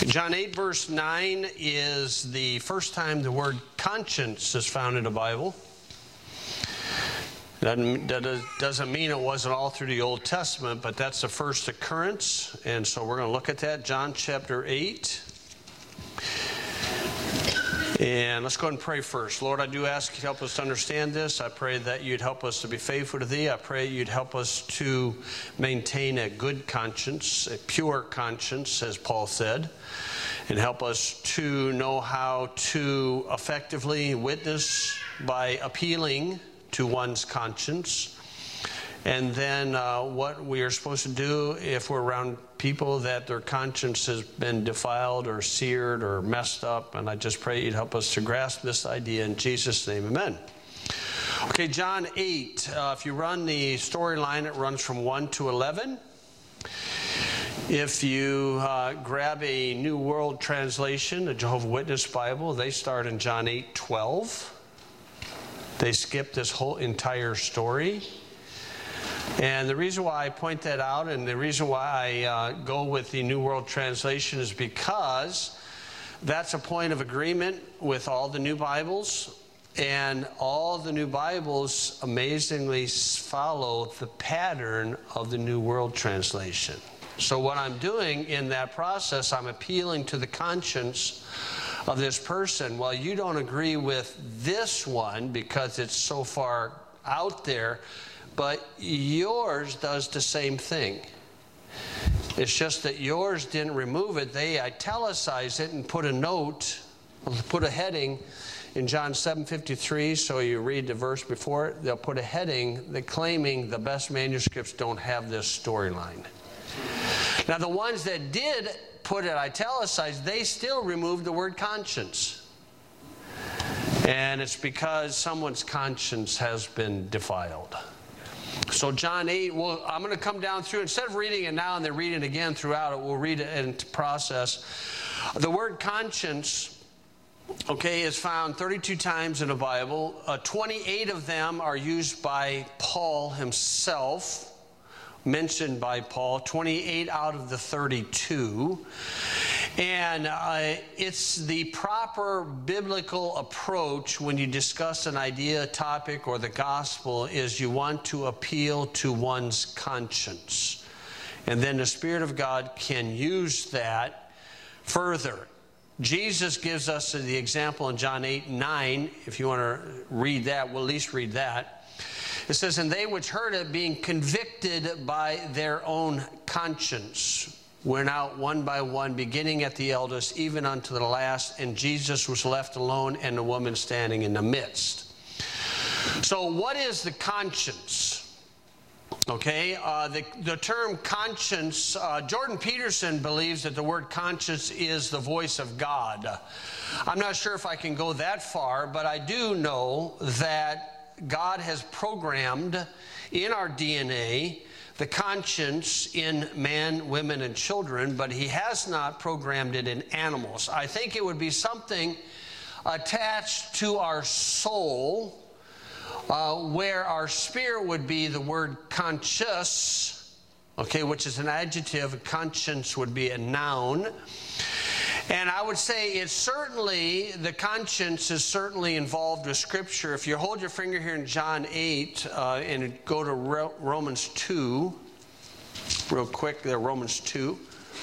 John 8 verse 9 is the first time the word conscience is found in the Bible. That doesn't mean it wasn't all through the Old Testament, but that's the first occurrence. And so we're going to look at that, John chapter 8. And let's go ahead and pray first. Lord, I do ask you to help us to understand this. I pray that you'd help us to be faithful to thee. I pray you'd help us to maintain a good conscience, a pure conscience, as Paul said, and help us to know how to effectively witness by appealing to one's conscience. And then what we are supposed to do if we're around people that their conscience has been defiled or seared or messed up. And I just pray you'd help us to grasp this idea in Jesus' name. Amen. Okay, John 8. If you run the storyline, it runs from 1 to 11. If you grab a New World Translation, the Jehovah's Witness Bible, they start in John 8:12. They skip this whole entire story. And the reason why I point that out and the reason why I go with the New World Translation is because that's a point of agreement with all the new Bibles. And all the new Bibles amazingly follow the pattern of the New World Translation. So what I'm doing in that process, I'm appealing to the conscience of this person. Well, you don't agree with this one because it's so far out there, but yours does the same thing. It's just that yours didn't remove it. They italicized it and put a note, put a heading in John 7:53. So you read the verse before it, they'll put a heading that claiming the best manuscripts don't have this storyline. Now the ones that did put it italicized, they still removed the word conscience. And it's because someone's conscience has been defiled. So John 8, well, I'm going to come down through, instead of reading it now and then reading it again throughout it, we'll read it in process. The word conscience, okay, is found 32 times in the Bible. 28 of them are used by Paul himself, mentioned by Paul, 28 out of the 32. And it's the proper biblical approach when you discuss an idea, topic, or the gospel is you want to appeal to one's conscience. And then the Spirit of God can use that further. Jesus gives us the example in John 8:9. If you want to read that, we'll at least read that. It says, and they which heard it, being convicted by their own conscience, went out one by one, beginning at the eldest, even unto the last, and Jesus was left alone, and the woman standing in the midst. So what is the conscience? Okay, the term conscience, Jordan Peterson believes that the word conscience is the voice of God. I'm not sure if I can go that far, but I do know that God has programmed in our DNA the conscience in man, women, and children, but he has not programmed it in animals. I think it would be something attached to our soul, where our spirit would be the word conscious, okay, which is an adjective. Conscience would be a noun. And I would say it's certainly, the conscience is certainly involved with Scripture. If you hold your finger here in John 8 and go to Romans 2, real quick there, Romans 2.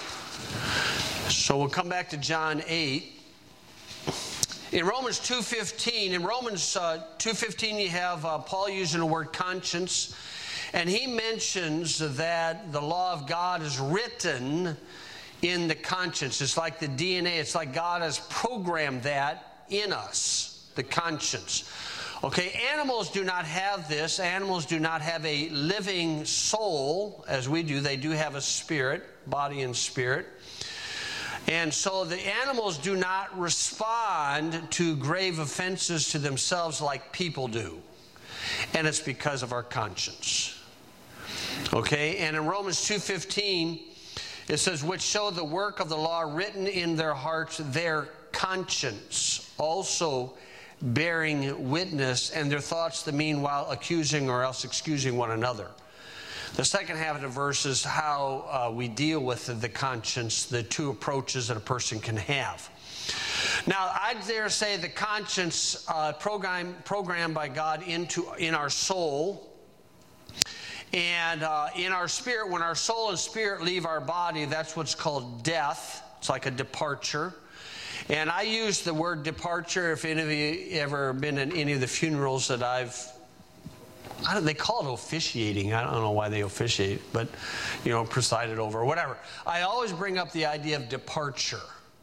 So we'll come back to John 8. In Romans 2:15, in Romans 2:15 you have Paul using the word conscience. And he mentions that the law of God is written in the conscience. It's like the DNA. It's like God has programmed that in us, the conscience. Okay, animals do not have this. Animals do not have a living soul as we do. They do have a spirit, body and spirit. And so the animals do not respond to grave offenses to themselves like people do. And it's because of our conscience. Okay, and in Romans 2:15, it says, which show the work of the law written in their hearts, their conscience also bearing witness, and their thoughts the meanwhile accusing or else excusing one another. The second half of the verse is how we deal with the conscience, the two approaches that a person can have. Now, I'd dare say the conscience programmed by God in our soul and in our spirit. When our soul and spirit leave our body, that's what's called death. It's like a departure. And I use the word departure. If any of you ever been in any of the funerals that they call it officiating. I don't know why they officiate, but, presided over or whatever. I always bring up the idea of departure.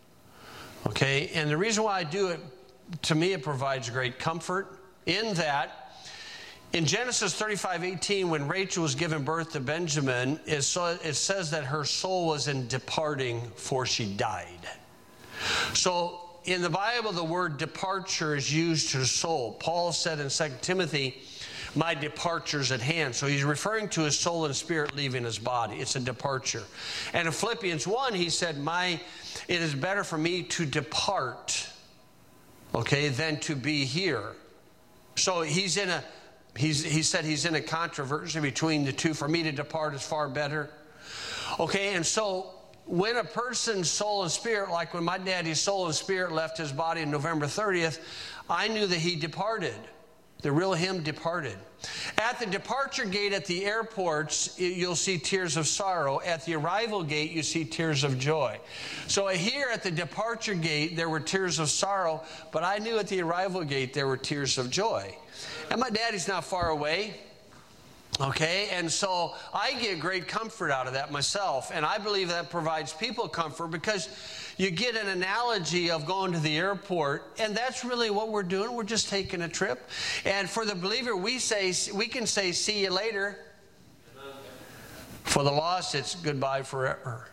Okay? And the reason why I do it, to me, it provides great comfort in that in Genesis 35:18, when Rachel was giving birth to Benjamin, it says that her soul was in departing, for she died. So in the Bible, the word departure is used to the soul. Paul said in 2 Timothy, my departure's at hand. So he's referring to his soul and spirit leaving his body. It's a departure. And in Philippians 1, he said, it is better for me to depart, than to be here. So he said he's in a controversy between the two. For me to depart is far better. And so when a person's soul and spirit, like when my daddy's soul and spirit left his body on November 30th, I knew that he departed. The real him departed. At the departure gate at the airports, you'll see tears of sorrow. At the arrival gate, you see tears of joy. So here at the departure gate, there were tears of sorrow, but I knew at the arrival gate there were tears of joy. And my daddy's not far away. And so I get great comfort out of that myself. And I believe that provides people comfort because you get an analogy of going to the airport, and that's really what we're doing. We're just taking a trip. And for the believer, we can say, see you later. For the lost, it's goodbye forever.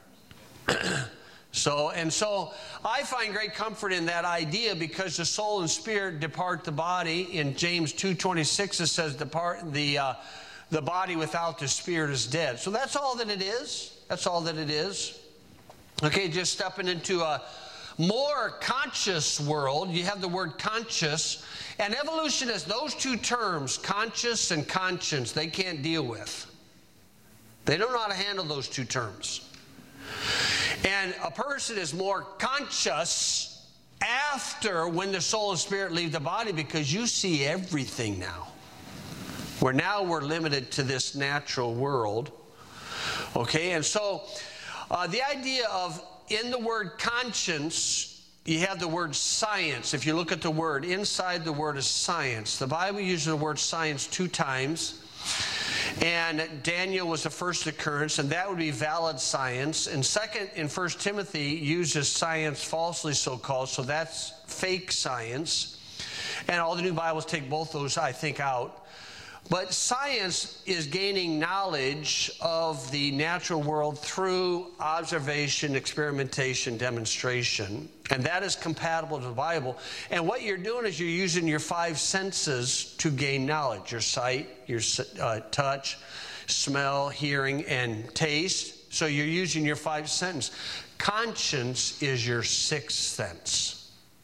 So I find great comfort in that idea because the soul and spirit depart the body. In James 2:26, it says, the body without the spirit is dead. So that's all that it is. That's all that it is. Just stepping into a more conscious world. You have the word conscious. And evolutionists, those two terms, conscious and conscience, they can't deal with. They don't know how to handle those two terms. And a person is more conscious after when the soul and spirit leave the body because you see everything now. Now we're limited to this natural world. And so the idea of, in the word conscience, you have the word science. If you look at the word, inside the word is science. The Bible uses the word science 2 times. And Daniel was the first occurrence, and that would be valid science. And second, in 1 Timothy, uses science falsely so-called, so that's fake science. And all the new Bibles take both those, I think, out. But science is gaining knowledge of the natural world through observation, experimentation, demonstration. And that is compatible to the Bible. And what you're doing is you're using your 5 senses to gain knowledge. Your sight, your touch, smell, hearing, and taste. So you're using your 5 senses. Conscience is your 6th sense.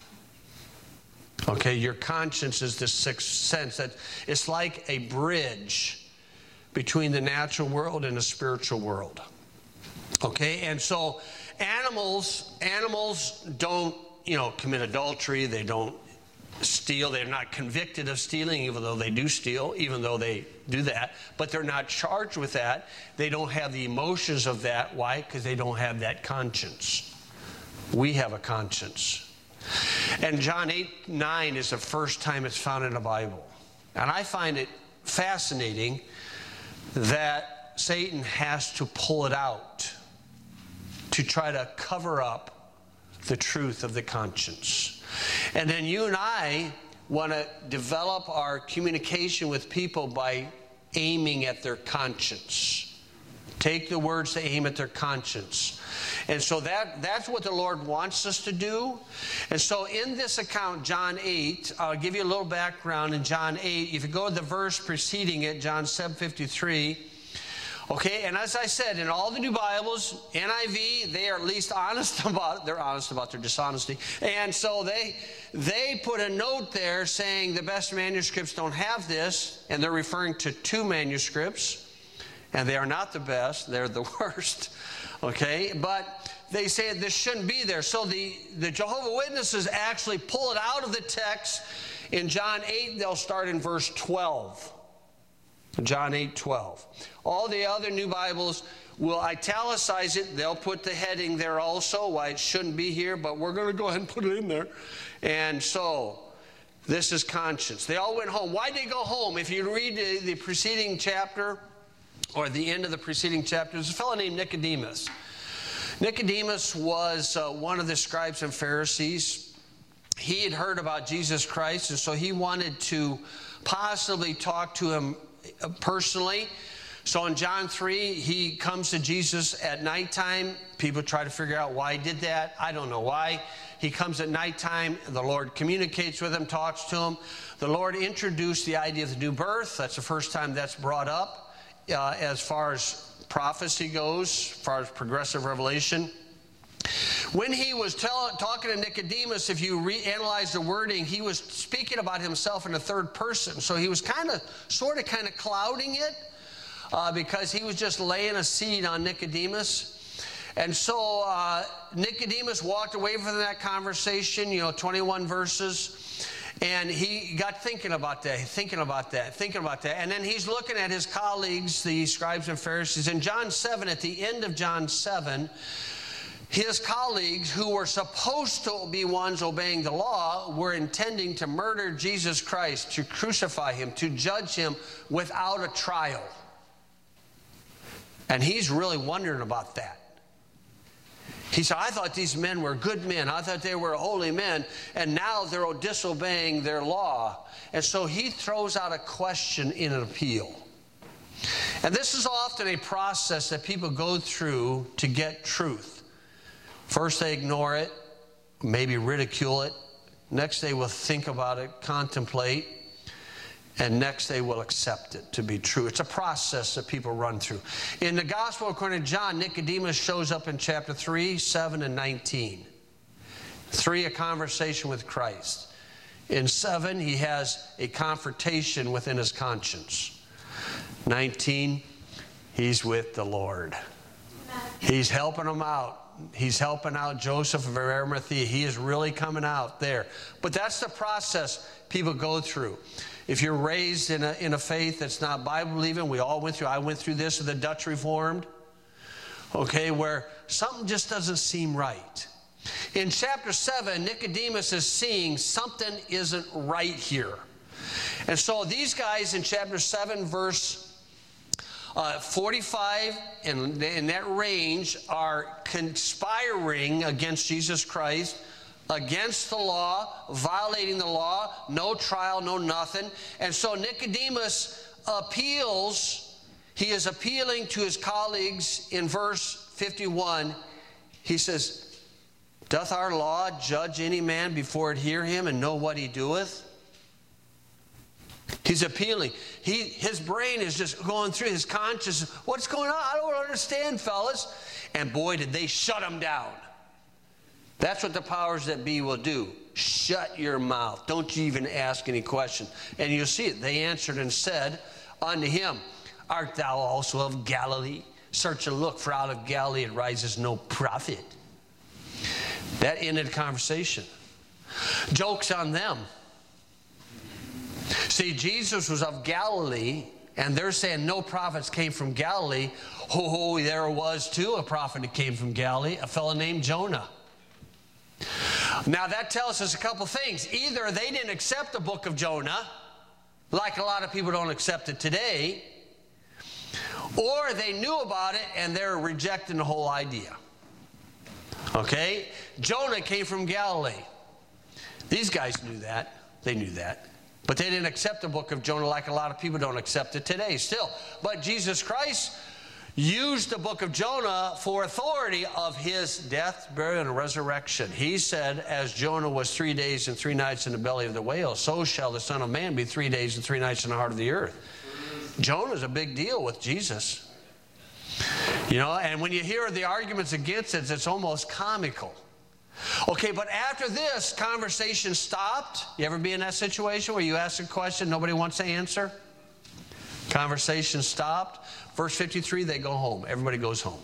Your conscience is the 6th sense. That it's like a bridge between the natural world and the spiritual world. And so animals don't, commit adultery. They don't steal. They're not convicted of stealing, even though they do steal, even though they do that. But they're not charged with that. They don't have the emotions of that. Why? Because they don't have that conscience. We have a conscience. And John 8:9 is the first time it's found in the Bible. And I find it fascinating that Satan has to pull it out to try to cover up the truth of the conscience. And then you and I want to develop our communication with people by aiming at their conscience. Take the words to aim at their conscience. And so that's what the Lord wants us to do. And so in this account, John 8, I'll give you a little background in John 8. If you go to the verse preceding it, John 7:53. And as I said, in all the new Bibles, NIV, they are at least honest about it. They're honest about their dishonesty. And so they put a note there saying the best manuscripts don't have this. And they're referring to 2 manuscripts. and they are not the best, they're the worst, okay? But they say this shouldn't be there. So the Jehovah's Witnesses actually pull it out of the text. In John 8, they'll start in verse 12. John 8:12. All the other new Bibles will italicize it. They'll put the heading there also, why it shouldn't be here, but we're going to go ahead and put it in there. And so, this is conscience. They all went home. Why did they go home? If you read the preceding chapter, or the end of the preceding chapter, there's a fellow named Nicodemus. Nicodemus was one of the scribes and Pharisees. He had heard about Jesus Christ, and so he wanted to possibly talk to him personally. So in John 3, he comes to Jesus at nighttime. People try to figure out why he did that. I don't know why. He comes at nighttime. The Lord communicates with him, talks to him. The Lord introduced the idea of the new birth. That's the first time that's brought up as far as prophecy goes, as far as progressive revelation. When he was talking to Nicodemus, if you analyze the wording, he was speaking about himself in the third person. So he was kind of clouding it because he was just laying a seed on Nicodemus. And so Nicodemus walked away from that conversation, 21 verses, and he got thinking about that. And then he's looking at his colleagues, the scribes and Pharisees. In John 7, at the end of John 7, his colleagues, who were supposed to be ones obeying the law, were intending to murder Jesus Christ, to crucify him, to judge him without a trial. And he's really wondering about that. He said, I thought these men were good men. I thought they were holy men. And now they're disobeying their law. And so he throws out a question in an appeal. And this is often a process that people go through to get truth. First they ignore it, maybe ridicule it. Next they will think about it, contemplate. And next they will accept it to be true. It's a process that people run through. In the Gospel according to John, Nicodemus shows up in chapter 3, 7, and 19. 3, a conversation with Christ. In 7, he has a confrontation within his conscience. 19, he's with the Lord. He's helping him out. He's helping out Joseph of Arimathea. He is really coming out there. But that's the process people go through. If you're raised in a faith that's not Bible-believing, we all went through, I went through this with the Dutch Reformed, okay, where something just doesn't seem right. In chapter 7, Nicodemus is seeing something isn't right here. And so these guys in chapter 7, verse 45 and in that range are conspiring against Jesus Christ, against the law, violating the law, no trial, no nothing. And so Nicodemus appeals. He is appealing to his colleagues in verse 51. He says, doth our law judge any man before it hear him and know what he doeth? He's appealing. His brain is just going through his conscience. What's going on? I don't understand, fellas. And boy, did they shut him down. That's what the powers that be will do. Shut your mouth. Don't you even ask any question. And you'll see it. They answered and said unto him, art thou also of Galilee? Search and look, for out of Galilee it rises no prophet. That ended the conversation. Joke's on them. See, Jesus was of Galilee, and they're saying no prophets came from Galilee. Oh, there was too a prophet that came from Galilee, a fellow named Jonah. Now that tells us a couple things. Either they didn't accept the book of Jonah, like a lot of people don't accept it today, or they knew about it and they're rejecting the whole idea. Okay? Jonah came from Galilee. These guys knew that. They knew that. But they didn't accept the book of Jonah like a lot of people don't accept it today still. But Jesus Christ used the book of Jonah for authority of his death, burial, and resurrection. He said, as Jonah was 3 days and 3 nights in the belly of the whale, so shall the Son of Man be 3 days and 3 nights in the heart of the earth. Jonah's a big deal with Jesus. And when you hear the arguments against it, it's almost comical. Okay, but after this, conversation stopped. You ever be in that situation where you ask a question nobody wants to answer? Conversation stopped. Verse 53, they go home. Everybody goes home.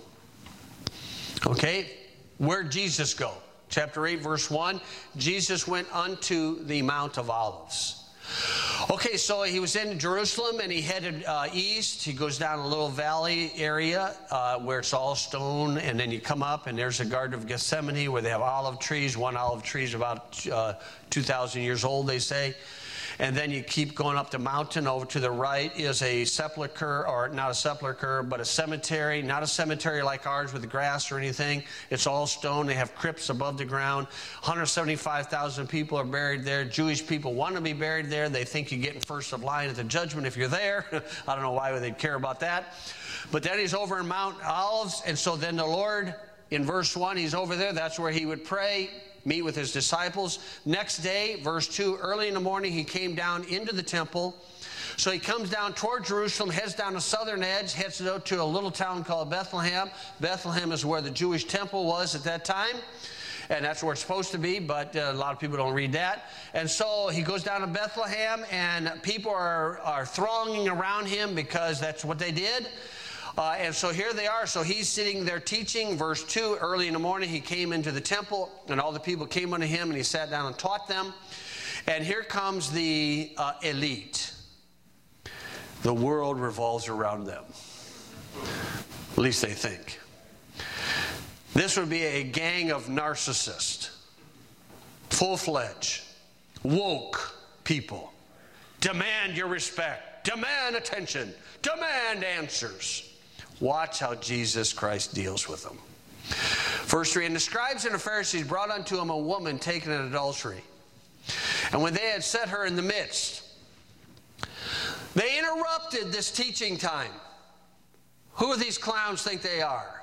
Okay, where'd Jesus go? Chapter 8, verse 1, Jesus went unto the Mount of Olives. Okay, so he was in Jerusalem and he headed east. He goes down a little valley area where it's all stone, and then you come up and there's a Garden of Gethsemane where they have olive trees. One olive tree is about 2,000 years old, they say. And then you keep going up the mountain. Over to the right is a sepulcher, or not a sepulcher, but a cemetery. Not a cemetery like ours with grass or anything. It's all stone. They have crypts above the ground. 175,000 people are buried there. Jewish people want to be buried there. They think you get in first of line at the judgment if you're there. I don't know why they'd care about that. But then he's over in Mount Olives. And so then the Lord, in verse 1, he's over there. That's where he would pray, meet with his disciples. Next day, verse 2, early in the morning, he came down into the temple. So he comes down toward Jerusalem, heads down the southern edge, heads to a little town called Bethlehem. Bethlehem is where the Jewish temple was at that time. And that's where it's supposed to be, but a lot of people don't read that. And so he goes down to Bethlehem, and people are thronging around him because that's what they did. And so here they are. So he's sitting there teaching. Verse 2, early in the morning, he came into the temple, and all the people came unto him, and he sat down and taught them. And here comes the elite. The world revolves around them. At least they think. This would be a gang of narcissists. Full-fledged. Woke people. Demand your respect. Demand attention. Demand answers. Watch how Jesus Christ deals with them. Verse 3, and the scribes and the Pharisees brought unto him a woman taken in adultery. And when they had set her in the midst, they interrupted this teaching time. Who do these clowns think they are?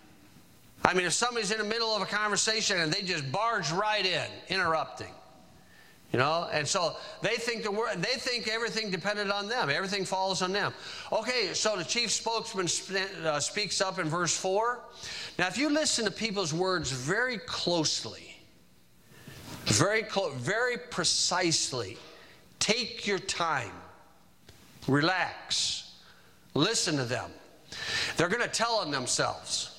I mean, if somebody's in the middle of a conversation and they just barge right in, interrupting. You know, and so they think everything depended on them. Everything falls on them. Okay, so the chief spokesman speaks up in verse 4. Now, if you listen to people's words very closely, very precisely, take your time, relax, listen to them. They're going to tell on themselves.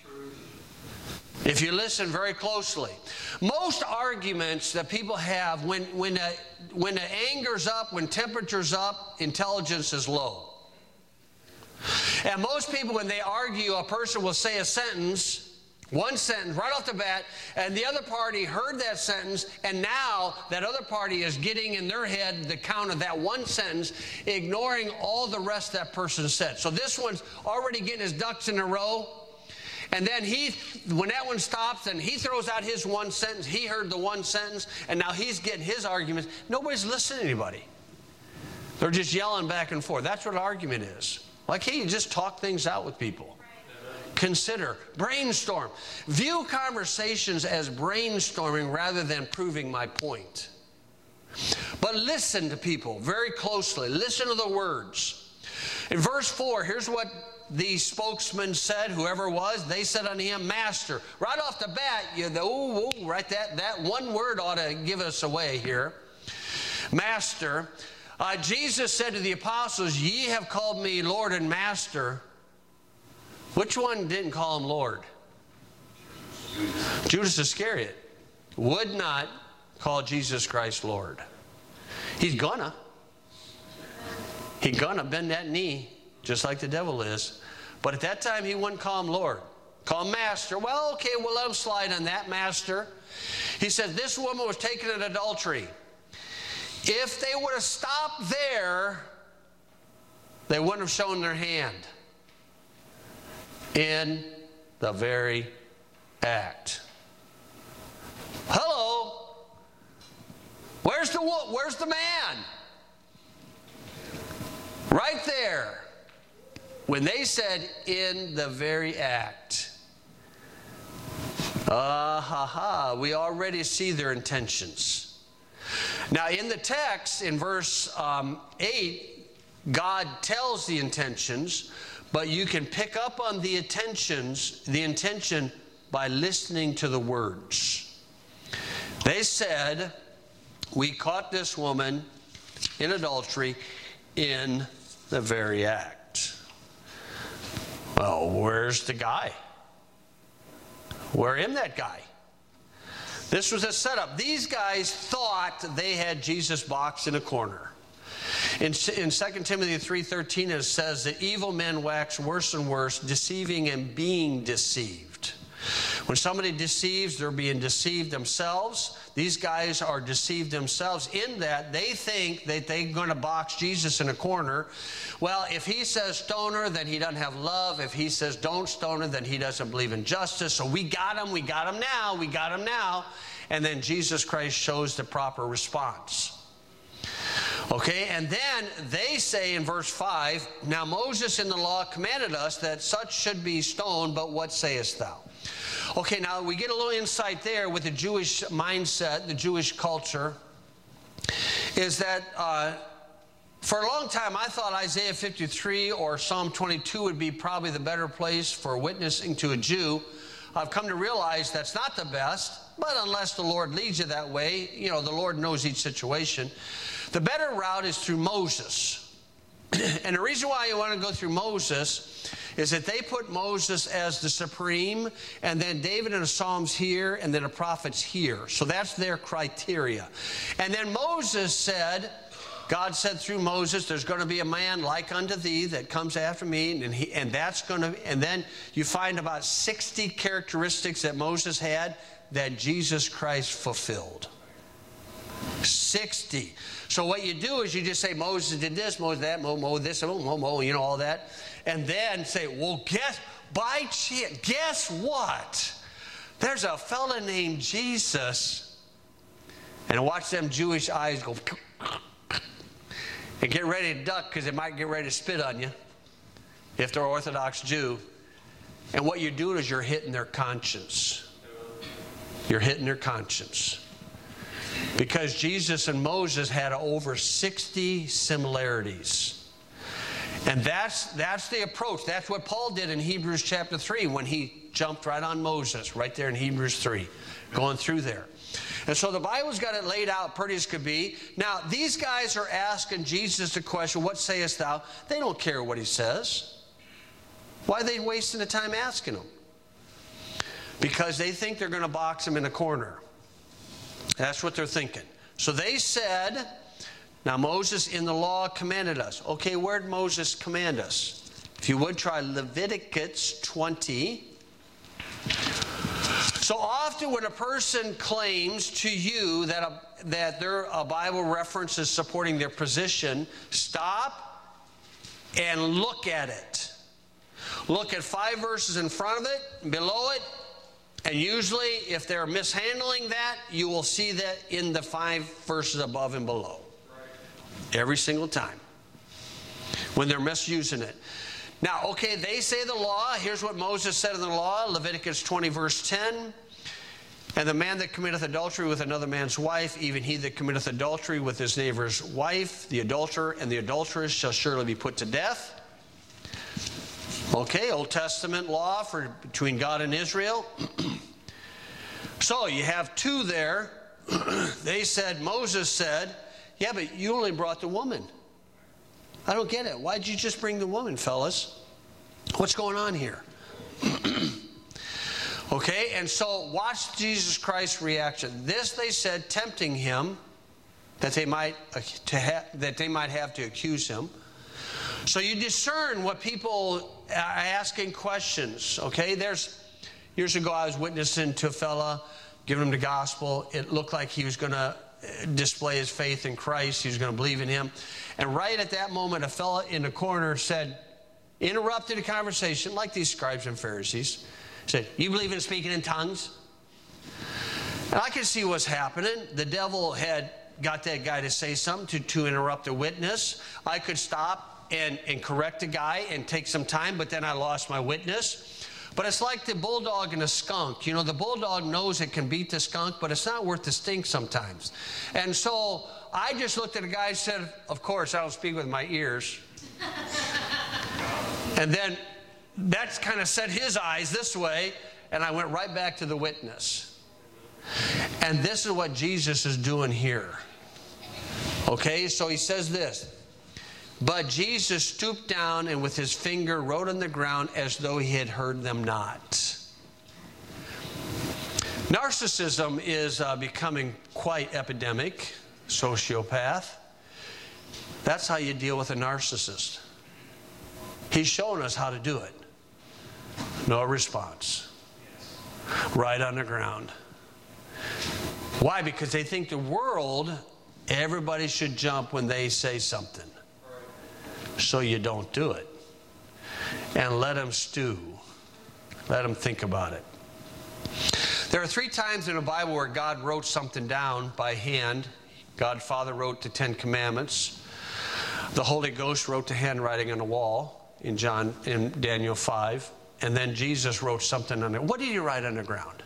If you listen very closely. Most arguments that people have when the anger's up, when temperature's up, intelligence is low. And most people, when they argue, a person will say a sentence, one sentence right off the bat, and the other party heard that sentence, and now that other party is getting in their head the count of that one sentence, ignoring all the rest that person said. So this one's already getting his ducks in a row. And then when that one stops, and he throws out his one sentence, he heard the one sentence, and now he's getting his arguments. Nobody's listening to anybody. They're just yelling back and forth. That's what an argument is. Like, hey, you just talk things out with people. Consider, brainstorm. View conversations as brainstorming rather than proving my point. But listen to people very closely. Listen to the words. In verse 4, here's what the spokesman said, whoever it was. They said unto him, Master. Right off the bat, right, that one word ought to give us away here. Master. Jesus said to the apostles, ye have called me Lord and Master. Which one didn't call him Lord? Judas Iscariot would not call Jesus Christ Lord. He's gonna bend that knee, just like the devil is. But at that time, he wouldn't call him Lord. Call him Master. Well, okay, we'll let him slide on that, Master. He said, this woman was taken in adultery. If they would have stopped there, they wouldn't have shown their hand. In the very act. Hello? Where's the man? Right there. When they said, in the very act. We already see their intentions. Now, in the text, in verse 8, God tells the intentions, but you can pick up on the intention by listening to the words. They said, we caught this woman in adultery in the very act. Well, where's the guy? Where am that guy? This was a setup. These guys thought they had Jesus boxed in a corner. In 2 Timothy 3:13 it says that evil men wax worse and worse, deceiving and being deceived. When somebody deceives, they're being deceived themselves. These guys are deceived themselves in that they think that they're going to box Jesus in a corner. Well, if he says stone her, then he doesn't have love. If he says don't stone her, then he doesn't believe in justice. So we got him now. And then Jesus Christ shows the proper response. Okay, and then they say in verse 5, now Moses in the law commanded us that such should be stoned, but what sayest thou? Okay, now we get a little insight there with the Jewish mindset, the Jewish culture, is that for a long time I thought Isaiah 53 or Psalm 22 would be probably the better place for witnessing to a Jew. I've come to realize that's not the best, but unless the Lord leads you that way, you know, the Lord knows each situation. The better route is through Moses. And the reason why you want to go through Moses is that they put Moses as the supreme, and then David and the Psalms here, and then the prophets here. So that's their criteria. And then Moses said, God said through Moses, there's going to be a man like unto thee that comes after me, and then you find about 60 characteristics that Moses had that Jesus Christ fulfilled. 60. So what you do is you just say Moses did this, Moses that, Mo this, Mo, you know, all that. And then say, well, guess what? There's a fella named Jesus. And watch them Jewish eyes go and get ready to duck because they might get ready to spit on you if they're Orthodox Jew. And what you're doing is you're hitting their conscience. You're hitting their conscience. Because Jesus and Moses had over 60 similarities. And that's the approach. That's what Paul did in Hebrews chapter 3 when he jumped right on Moses, right there in Hebrews 3, going through there. And so the Bible's got it laid out pretty as could be. Now, these guys are asking Jesus the question, what sayest thou? They don't care what he says. Why are they wasting the time asking him? Because they think they're going to box him in a corner. That's what they're thinking. So they said, now Moses in the law commanded us. Okay, where did Moses command us? If you would try Leviticus 20. So often when a person claims to you that their Bible reference is supporting their position, stop and look at it. Look at 5 verses in front of it, below it, and usually if they're mishandling that, you will see that in the 5 verses above and below. Every single time when they're misusing it. Now, okay, they say the law. Here's what Moses said in the law, Leviticus 20, verse 10. And the man that committeth adultery with another man's wife, even he that committeth adultery with his neighbor's wife, the adulterer and the adulteress shall surely be put to death. Okay, Old Testament law between God and Israel. So you have 2 there. Moses said, yeah, but you only brought the woman. I don't get it. Why'd you just bring the woman, fellas? What's going on here? Okay, and so watch Jesus Christ's reaction. This they said, tempting him, that they might have to accuse him. So you discern what people are asking questions. Okay, years ago I was witnessing to a fella, giving him the gospel. It looked like he was going to display his faith in Christ. He was going to believe in him. And right at that moment, a fella in the corner interrupted the conversation, like these scribes and Pharisees. Said, you believe in speaking in tongues? And I could see what's happening. The devil had got that guy to say something to interrupt a witness. I could stop and correct the guy and take some time, but then I lost my witness. But it's like the bulldog and the skunk. You know, the bulldog knows it can beat the skunk, but it's not worth the stink sometimes. And so I just looked at the guy and said, of course, I don't speak with my ears. And then that's kind of set his eyes this way, and I went right back to the witness. And this is what Jesus is doing here. Okay, so he says this. But Jesus stooped down and with his finger wrote on the ground as though he had heard them not. Narcissism is becoming quite epidemic. Sociopath. That's how you deal with a narcissist. He's shown us how to do it. No response. Right on the ground. Why? Because they think the world, everybody should jump when they say something. So you don't do it. And let them stew. Let them think about it. There are 3 times in the Bible where God wrote something down by hand. God Father wrote the 10 Commandments. The Holy Ghost wrote the handwriting on the wall in Daniel 5. And then Jesus wrote something on it. What did he write on the ground?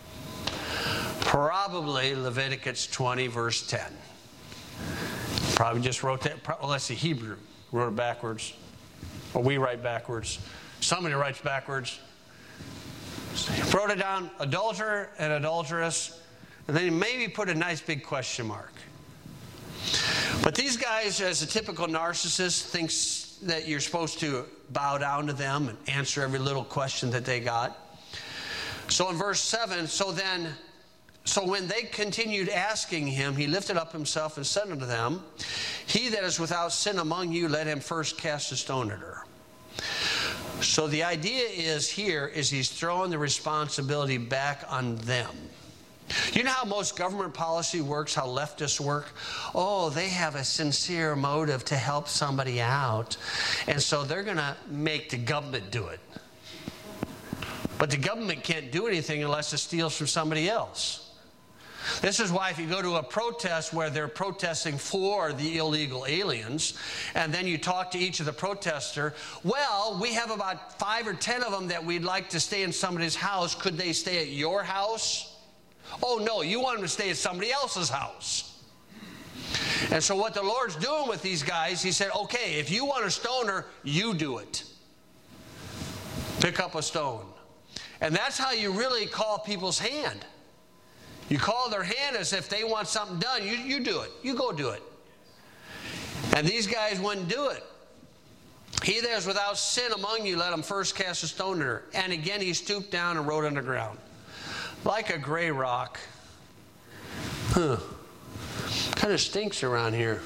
Probably Leviticus 20, verse 10. Probably just wrote that. Well, let's see, Hebrew. Wrote it backwards. Or we write backwards. Somebody writes backwards. Wrote it down, adulterer and adulteress. And then he maybe put a nice big question mark. But these guys, as a typical narcissist, thinks that you're supposed to bow down to them and answer every little question that they got. So in verse 7, so when they continued asking him, he lifted up himself and said unto them, he that is without sin among you, let him first cast a stone at her. So the idea is he's throwing the responsibility back on them. You know how most government policy works, how leftists work? Oh, they have a sincere motive to help somebody out. And so they're going to make the government do it. But the government can't do anything unless it steals from somebody else. This is why if you go to a protest where they're protesting for the illegal aliens, and then you talk to each of the protester, well, we have about 5 or 10 of them that we'd like to stay in somebody's house. Could they stay at your house? Oh, no, you want them to stay at somebody else's house. And so what the Lord's doing with these guys, he said, okay, if you want a stoner, you do it. Pick up a stone. And that's how you really call people's hand. You call their hand as if they want something done. You do it. You go do it. And these guys wouldn't do it. He that is without sin among you, let him first cast a stone at her. And again he stooped down and wrote on the ground. Like a gray rock. Kind of stinks around here.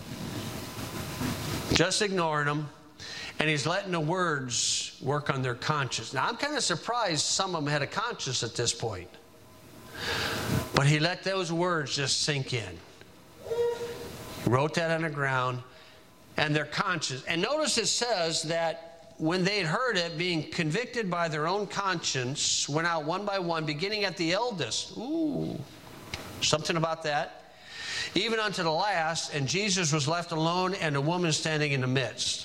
Just ignoring them. And he's letting the words work on their conscience. Now, I'm kind of surprised some of them had a conscience at this point. But he let those words just sink in. He wrote that on the ground. And their conscience. And notice it says that when they'd heard it, being convicted by their own conscience, went out one by one, beginning at the eldest. Ooh, something about that. Even unto the last, and Jesus was left alone, and a woman standing in the midst.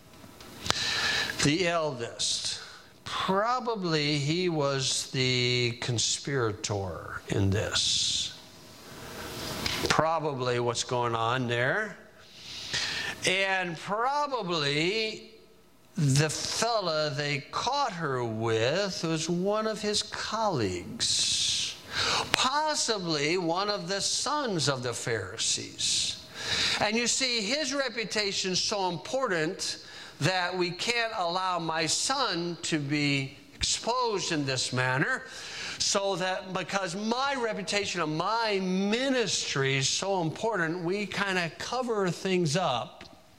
The eldest. Probably he was the conspirator in this. Probably what's going on there. And probably the fella they caught her with was one of his colleagues. Possibly one of the sons of the Pharisees. And you see, his reputation is so important that we can't allow my son to be exposed in this manner. So that because my reputation of my ministry is so important, we kind of cover things up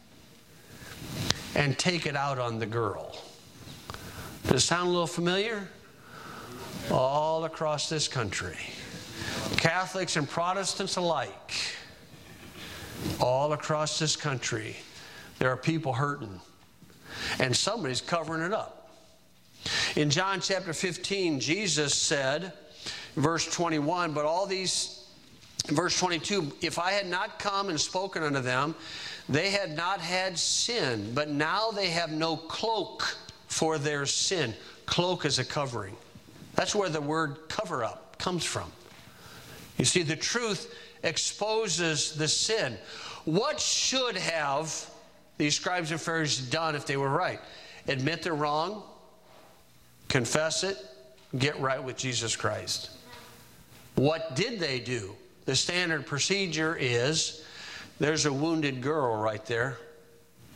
and take it out on the girl. Does it sound a little familiar? All across this country. Catholics and Protestants alike. All across this country. There are people hurting. And somebody's covering it up. In John chapter 15, Jesus said, verse 21, but all these, verse 22, if I had not come and spoken unto them, they had not had sin, but now they have no cloak for their sin. Cloak is a covering. That's where the word cover up comes from. You see, the truth exposes the sin. What should have these scribes and Pharisees done if they were right? Admit they're wrong, confess it, get right with Jesus Christ. What did they do? The standard procedure is, there's a wounded girl right there.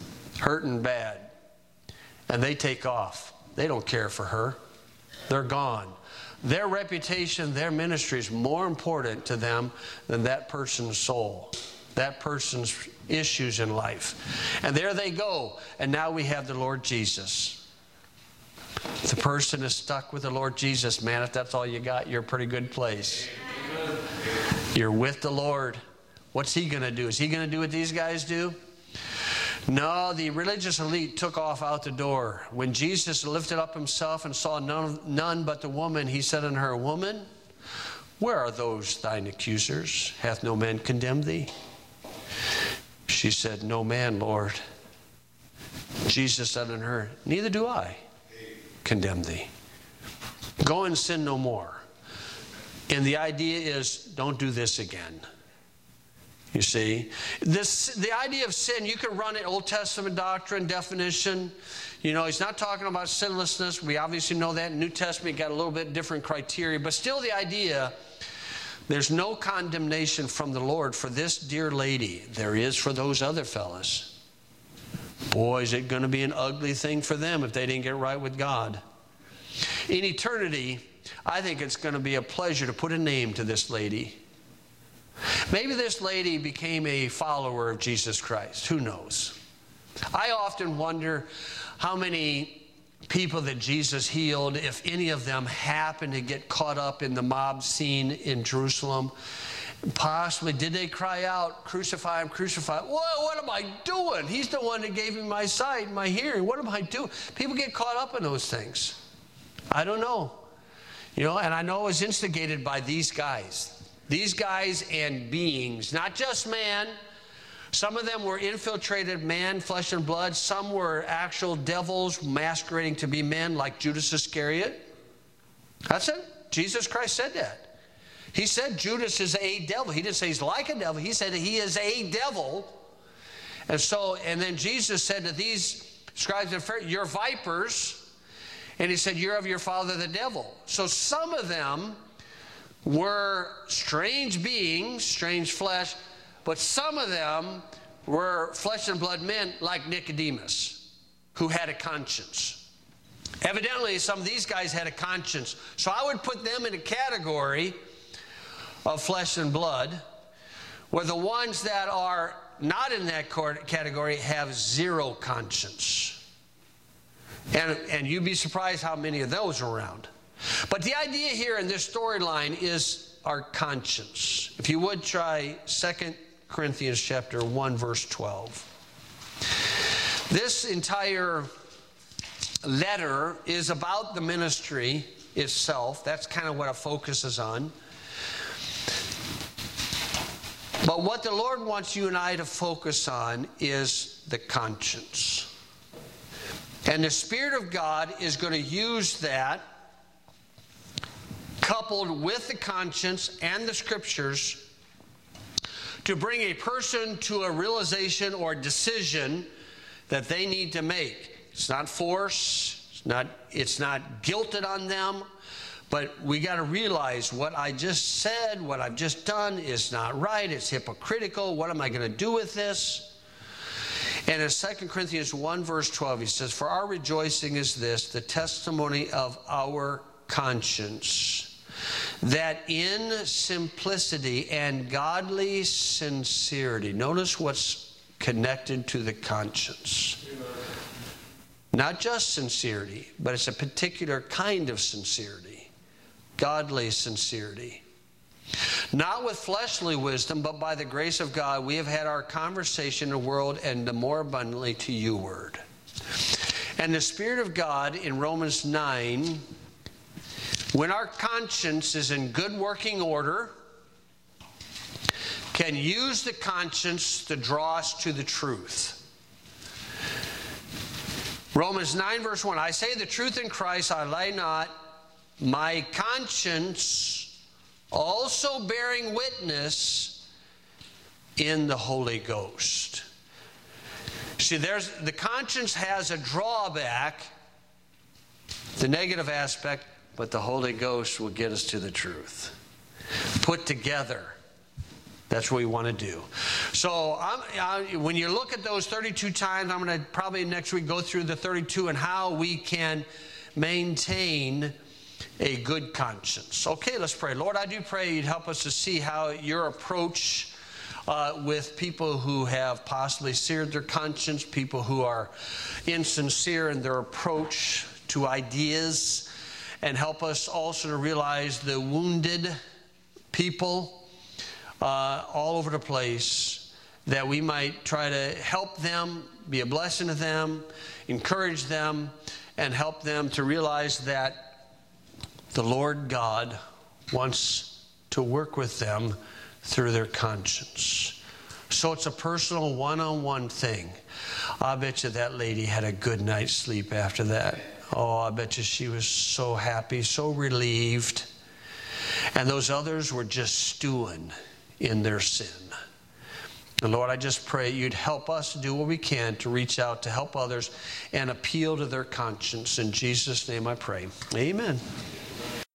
hurting bad. And they take off. They don't care for her. They're gone. Their reputation, their ministry is more important to them than that person's soul, that person's issues in life. And there they go. And now we have the Lord Jesus. If the person is stuck with the Lord Jesus, man, if that's all you got, you're a pretty good place. You're with the Lord. What's he going to do? Is he going to do what these guys do? No, the religious elite took off out the door. When Jesus lifted up himself and saw none but the woman, he said unto her, Woman, where are those thine accusers? Hath no man condemned thee? She said, No man, Lord. Jesus said unto her, Neither do I condemn thee. Go and sin no more. And the idea is, don't do this again. You see, the idea of sin, you can run an Old Testament doctrine definition. You know, he's not talking about sinlessness. We obviously know that. New Testament got a little bit different criteria. But still the idea, there's no condemnation from the Lord for this dear lady. There is for those other fellas. Boy, is it going to be an ugly thing for them if they didn't get right with God. In eternity, I think it's going to be a pleasure to put a name to this lady. Maybe this lady became a follower of Jesus Christ. Who knows? I often wonder how many people that Jesus healed, if any of them happened to get caught up in the mob scene in Jerusalem. Possibly, did they cry out, Crucify him, crucify him? Whoa, what am I doing? He's the one that gave me my sight and my hearing. What am I doing? People get caught up in those things. I don't know. You know, and I know it was instigated by these guys. These guys and beings, not just man. Some of them were infiltrated man, flesh and blood. Some were actual devils masquerading to be men, like Judas Iscariot. That's it. Jesus Christ said that. He said Judas is a devil. He didn't say he's like a devil. He said he is a devil. And then Jesus said to these scribes and Pharisees, you're vipers. And he said, you're of your father the devil. So some of them were strange beings, strange flesh, but some of them were flesh and blood men like Nicodemus, who had a conscience. Evidently, some of these guys had a conscience. So I would put them in a category of flesh and blood, where the ones that are not in that category have zero conscience. And you'd be surprised how many of those are around. But the idea here in this storyline is our conscience. If you would try 2 Corinthians chapter 1, verse 12. This entire letter is about the ministry itself. That's kind of what it focuses on. But what the Lord wants you and I to focus on is the conscience. And the Spirit of God is going to use that, coupled with the conscience and the Scriptures, to bring a person to a realization or decision that they need to make. It's not force. It's not guilted on them. But we got to realize what I just said, what I've just done is not right. It's hypocritical. What am I going to do with this? And in 2 Corinthians 1, verse 12, he says, For our rejoicing is this, the testimony of our conscience, that in simplicity and godly sincerity, notice what's connected to the conscience. Not just sincerity, but it's a particular kind of sincerity. Godly sincerity. Not with fleshly wisdom, but by the grace of God, we have had our conversation in the world, and the more abundantly to you word. And the Spirit of God in Romans 9, when our conscience is in good working order, can use the conscience to draw us to the truth. Romans 9, verse 1, I say the truth in Christ, I lie not, my conscience also bearing witness in the Holy Ghost. See, the conscience has a drawback, the negative aspect, but the Holy Ghost will get us to the truth. Put together, That's what we want to do. So when you look at those 32 times, I'm going to probably next week go through the 32 and how we can maintain a good conscience. Okay, let's pray. Lord, I do pray you'd help us to see how your approach with people who have possibly seared their conscience, people who are insincere in their approach to ideas, and help us also to realize the wounded people all over the place, that we might try to help them, be a blessing to them, encourage them, and help them to realize that the Lord God wants to work with them through their conscience. So it's a personal one-on-one thing. I bet you that lady had a good night's sleep after that. Oh, I bet you she was so happy, so relieved. And those others were just stewing in their sin. And Lord, I just pray you'd help us do what we can to reach out to help others and appeal to their conscience. In Jesus' name I pray. Amen.